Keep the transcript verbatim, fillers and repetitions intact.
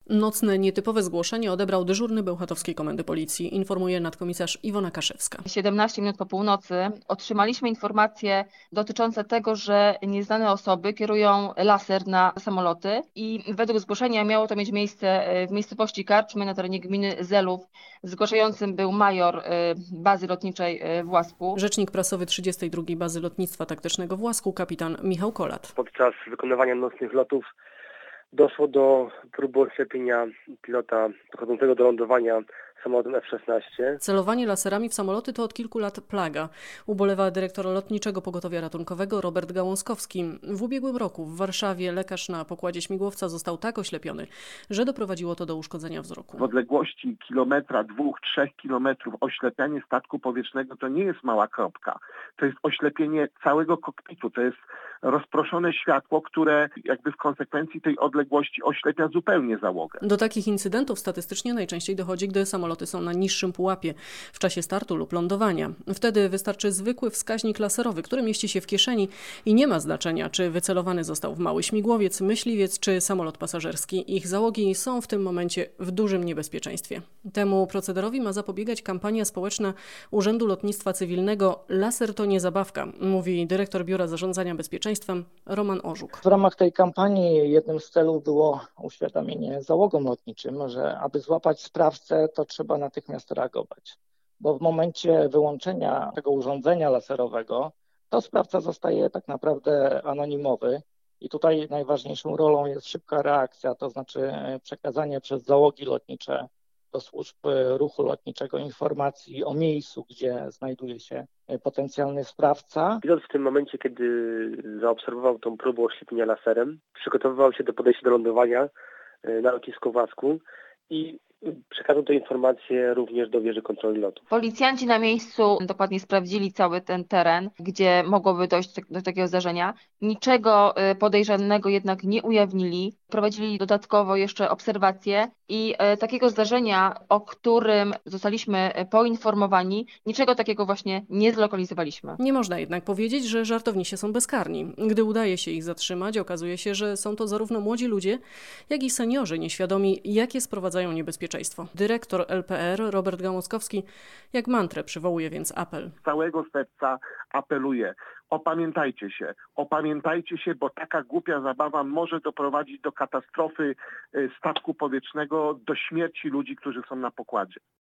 Nocne, nietypowe zgłoszenie odebrał dyżurny Bełchatowskiej Komendy Policji, informuje nadkomisarz Iwona Kaszewska. siedemnaście minut po północy otrzymaliśmy informacje dotyczące tego, że nieznane osoby kierują laser na samoloty i według zgłoszenia miało to mieć miejsce w miejscowości Karczmy na terenie gminy Zelów. Zgłaszającym był major bazy lotniczej w Łasku. Rzecznik prasowy trzydziestej drugiej Bazy Lotnictwa Taktycznego w Łasku, kapitan Michał Kolat. Podczas wykonywania nocnych lotów doszło do próby oślepienia pilota dochodzącego do lądowania samolotem F szesnaście. Celowanie laserami w samoloty to od kilku lat plaga. Ubolewa dyrektor Lotniczego Pogotowia Ratunkowego Robert Gałązkowski. W ubiegłym roku w Warszawie lekarz na pokładzie śmigłowca został tak oślepiony, że doprowadziło to do uszkodzenia wzroku. W odległości kilometra, dwóch, trzech kilometrów oślepianie statku powietrznego to nie jest mała kropka. To jest oślepienie całego kokpitu. To jest rozproszone światło, które jakby w konsekwencji tej odległości oślepia zupełnie załogę. Do takich incydentów statystycznie najczęściej dochodzi, gdy samoloty są na niższym pułapie w czasie startu lub lądowania. Wtedy wystarczy zwykły wskaźnik laserowy, który mieści się w kieszeni i nie ma znaczenia, czy wycelowany został w mały śmigłowiec, myśliwiec czy samolot pasażerski. Ich załogi są w tym momencie w dużym niebezpieczeństwie. Temu procederowi ma zapobiegać kampania społeczna Urzędu Lotnictwa Cywilnego "Laser to nie zabawka", mówi dyrektor Biura Zarządzania Bezpieczeństwem Roman Orzuk. W ramach tej kampanii jednym z celów było uświadomienie załogom lotniczym, że aby złapać sprawcę, to trzeba natychmiast reagować. Bo w momencie wyłączenia tego urządzenia laserowego, to sprawca zostaje tak naprawdę anonimowy. I tutaj najważniejszą rolą jest szybka reakcja, to znaczy przekazanie przez załogi lotnicze do służb ruchu lotniczego informacji o miejscu, gdzie znajduje się potencjalny sprawca. Pilot w tym momencie, kiedy zaobserwował tą próbę oślepienia laserem, przygotowywał się do podejścia do lądowania na lotnisku w Łasku i przekazał tę informację również do wieży kontroli lotu. Policjanci na miejscu dokładnie sprawdzili cały ten teren, gdzie mogłoby dojść do takiego zdarzenia. Niczego podejrzanego jednak nie ujawnili. Prowadzili dodatkowo jeszcze obserwacje i takiego zdarzenia, o którym zostaliśmy poinformowani, niczego takiego właśnie nie zlokalizowaliśmy. Nie można jednak powiedzieć, że żartownisie są bezkarni. Gdy udaje się ich zatrzymać, okazuje się, że są to zarówno młodzi ludzie, jak i seniorzy nieświadomi, jakie sprowadzają niebezpieczeństwo. Dyrektor L P R Robert Gałązkowski jak mantrę przywołuje więc apel. Z całego serca apeluję. Opamiętajcie się, opamiętajcie się, bo taka głupia zabawa może doprowadzić do katastrofy statku powietrznego, do śmierci ludzi, którzy są na pokładzie.